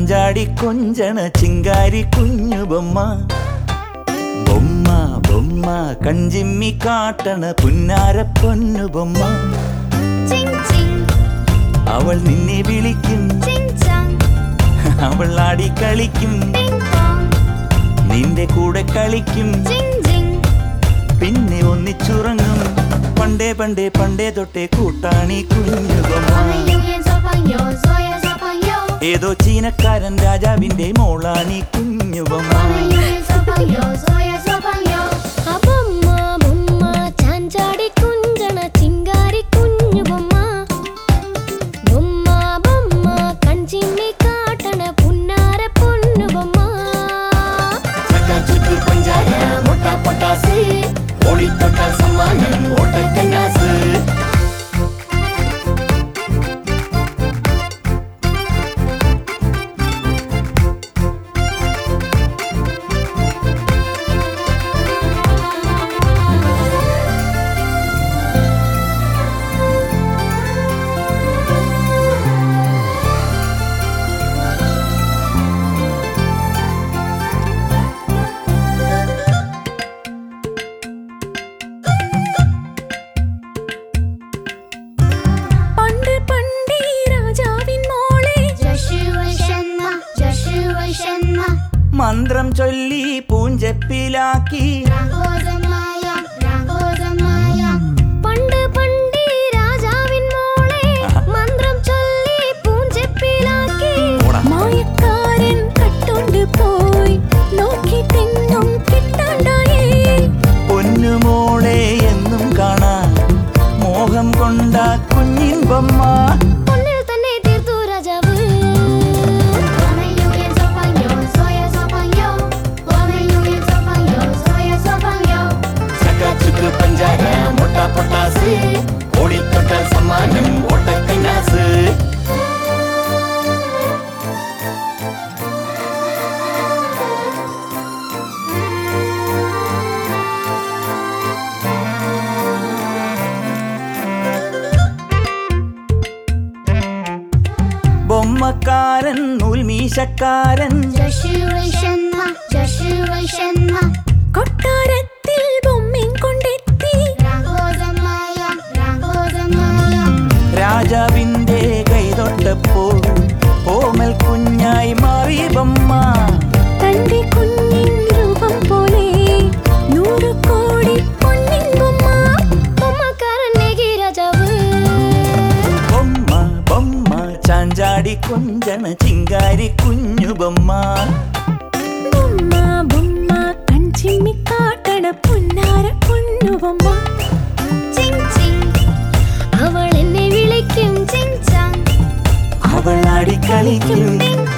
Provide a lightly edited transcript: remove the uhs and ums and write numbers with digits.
ചാഞ്ചാടി കൊഞ്ചണ ചിങ്കാരി കുഞ്ഞു ബൊമ്മ ബൊമ്മ ബൊമ്മ കഞ്ചിമ്മി കാട്ടണ പുന്നാര പൊന്നു ബൊമ്മ അവൾ നിന്നെ വിളിക്കും അവൾ ആടി കളിക്കും നിന്റെ കൂടെ കളിക്കും പിന്നെ ഒന്നിച്ചുറങ്ങും പണ്ടേ പണ്ടേ പണ്ടേ തൊട്ടേ കൂട്ടാണി കുഞ്ഞു ബൊമ്മ ഏതോ ചീനക്കാരൻ രാജാവിന്റെ മോളാണി കുഞ്ഞു ബൊമ്മ ചാഞ്ചാടി കുഞ്ചണ ചിങ്കാരി കുഞ്ഞു ബൊമ്മ ബൊമ്മ ബൊമ്മ കഞ്ചിമ്മി കാട്ടണ പുന്നാര പൊന്നു ബൊമ്മ ചുറ്റു പഞ്ചാര മുട്ട പൊട്ടാസ് ഓടിത്തൊട്ടാൽ സമ്മാനം ഓട്ടക്കന്നാസ് മന്ത്രം ചൊല്ലി പൂഞ്ചെപ്പിലാക്കി പണ്ട് പണ്ടേ രാജാവിൻ മോളെ മന്ത്രം ചൊല്ലി പൂഞ്ചെപ്പിലാക്കി മായക്കാരൻ കട്ടോണ്ട് പോയി നോക്കി തെങ്ങും കിട്ടാണ്ടായി പൊന്നുമോളെ എന്നും കാണാൻ മോഹം കൊണ്ട കുഞ്ഞിൻ ബൊമ്മ പൊന്നിൽ തന്നെ തീർത്തു രാജാവ് ചുറ്റു പഞ്ചാര മുട്ട പൊട്ടാസ് ഓടിത്തൊട്ടാൽ സമ്മാനം ഓട്ടക്കന്നാസ് ബൊമ്മക്കാരൻ നൂൽമീശക്കാരൻ കൊട്ടാരത്തിൽ ബൊമ്മയും കൊണ്ടെത്തി രാജാവിന്റെ കൈതൊട്ടപ്പോൾ ഓമൽ കുഞ്ഞായി മാറി ബൊമ്മ തന്റെ കുഞ്ഞിൻ രൂപം പോലെ 100 കോടി പൊന്നിൻ ബൊമ്മ ബൊമ്മക്കാരൻ നേകി രാജാവ് ബൊമ്മ ബൊമ്മ ചാഞ്ചാടി കൊഞ്ചണ ചിങ്കാരി കുഞ്ഞു ബൊമ്മ ബൊമ്മ ബൊമ്മ കഞ്ചിമ്മി കാട്ടണ പുന്നാര പൊന്നു ബൊമ്മ അവൾ എന്നെ വിളിക്കും അവൾ ആടി കളിക്കും